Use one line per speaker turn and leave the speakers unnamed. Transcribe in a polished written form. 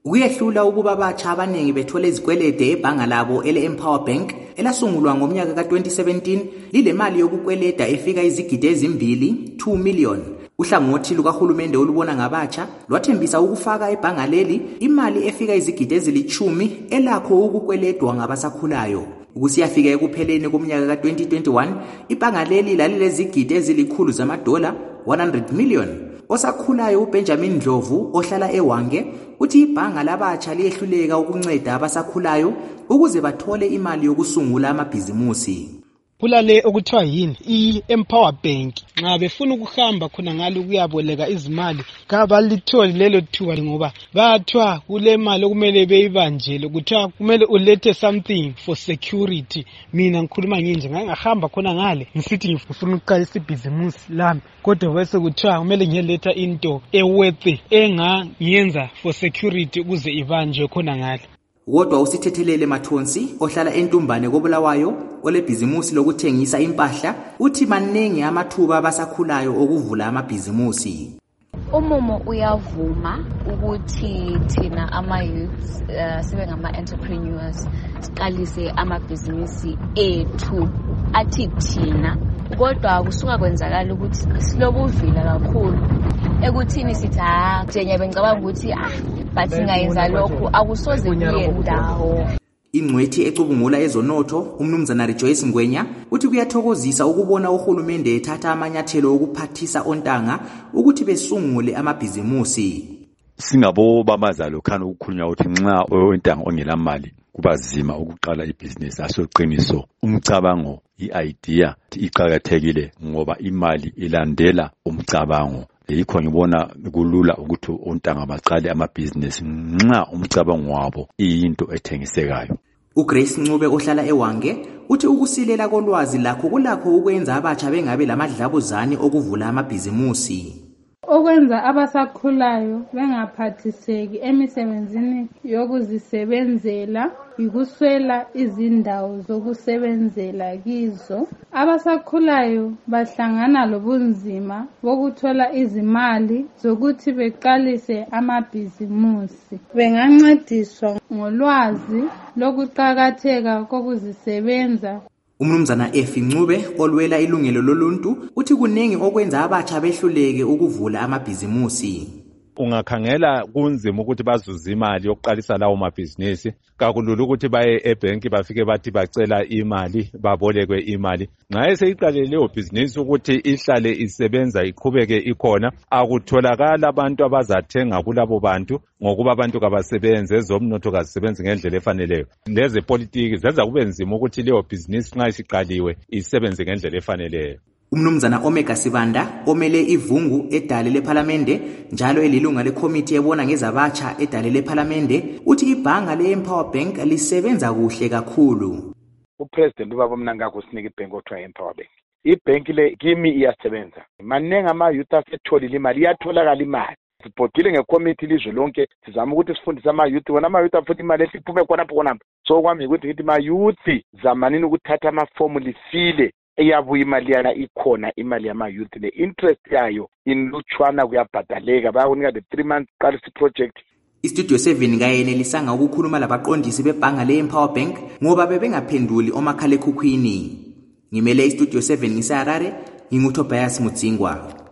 Kuyehlula ukuba abatsha abaningi bethola izikwelede ebhanga labo ele-Empower Bank elasungulwa ngomnyaka ka-2017 lilemali yokukweleda efika izigidi ezimbili, 2 million. Uhlangothi lukahulumende olubona ngabatsha lwathembisa ukufaka ebhanga leli imali efika izigidi ezili-10 elakho ukukweledwa ngabasakhulayo. Ukusiyafika ekupheleni komnyaka ka-2021, ibhanga leli lalilezigidi ezilikhulu zamadola, 100 million. Osakhulayo uBenjamin Ndlovu ohlala eWange uthi ibhanga labatsha liyehluleka ukunceda abasakhulayo ukuze bathole imali yokusungula amabhizimusi.
Kulale okuthiwa yini i-Empower Bank nxa befuna ukuhamba khona ngalo ukuyaboleka izimali kabalitholi lelo thuba ngoba bathiwa kule mali okumele beyibanjele kuthiwa kumele ulethe something for security. Mina ngikhuluma nginje ngahamba khona ngale ngisithi ngifuna ukuqalisa ibhizimusi lami kodwa bese kuthiwa kumele ngiyeletha into eworth engangiyenza for security ukuze ibanjwe khona ngale.
Kodwa usithethelele Mathonsi ohlala eNtumbane koBulawayo olebhizimusi lokuthengisa impahla uthi maningi amathuba abasakhulayo okuvula amabhizimusi.
Umumo uyavuma ukuthi thina ama-youths sibe ngama-entrepreneurs siqalise amabhizinisi ethu athi thina, kodwa kusuka kwenzakala ukuthi silobuvila kakhulu ekuthini sithi njenye bengicabanga ukuthi bathi ngayenza lokho akusoze kuye ndawo.
Ingcwethi ecubungula ezonotho umnumzana Rejoice Ngwenya uthi kuyathokozisa ukubona uhulumende ethatha amanyathelo okuphathisa ontanga ukuthi besungule amabhizimusi.
Singabo bamazalo khana ukukhulunywa ukuthi nxa ontanga ongela mali kubazima ukuqala ibhizinisi. Asoqiniso umcabango i-idea iqhakathekile ngoba imali ilandela umcabango. Yikho ngibona kulula ukuthi ontanga baqale amabhizinisi nxa umcabango wabo iyinto ethengisekayo.
uGrace Ncube ohlala eWange uthi ukusilela kolwazi lakho kulakho ukwenza abatsha bengabe lamadlabuzane okuvula amabhizimusi.
Okwenza abasakhulayo bengaphathiseki emisebenzini yokuzisebenzela ikuswela izindawo zokusebenzela kizo. Abasakhulayo bahlangana lobunzima bokuthola izimali zokuthi beqalise amabhizimusi. Bengancediswa ngolwazi lokuqhakatheka kokuzisebenza.
Umnumzana Efi Ncube olwela ilungelo loluntu uthi kuningi okwenza abatsha behluleke ukuvula amabhizimusi.
Ungakhangela kunzima ukuthi bazuze imali yokuqalisa lawo mabhizinisi, kakulula ukuthi baye ebhenki bafike bathi bacela imali babolekwe imali. Nxa eseyiqalile leyo bhizinisi ukuthi ihlale isebenza iqhubeke ikhona, akutholakala abantu abazathenga kulabo bantu ngokuba abantu kabasebenze, ezomnotho kazisebenzi ngendlela efaneleyo. Lezi politiki zenza kube nzima ukuthi leyo bhizinisi nxa isiqaliwe isebenze ngendlela efaneleyo.
Umnumzana Omega Sibanda omele ivungu edale lePhalamende njalo elilunga lekomiti ebona ngezabatsha edale lePhalamende uthi ibhanga le-Empower Bank lisebenza kuhle kakhulu.
Upresident ubaba Mnangagwa usinike ibhenki okuthiwa Empower Bank. Ibhenki le kimi iyasebenza. Maningi ama-youth asetholile imali, iyatholakala imali. Sibhodile ngekomiti ilizwe lonke sizama ukuthi sifundise ama-youth, wona ama-youth afuna imali esiphume khonapho. So kwami ukuthi ngithi ma-youth zamanini ukuthatha amafomu lifile. Eyabuya imali yana ikhona, imali yama-youth le interest yayo inlutshwana kuyabhadaleka, bayakunika the 3 months qalisa project.
Istudio 7 kayenelisanga ukukhuluma labaqondisi bebhanga le-Empower Bank ngoba bebengaphenduli omakhalekhukhwini. Ngimele istudio 7 ngiseHarare, nginguTobias Mutsingwa.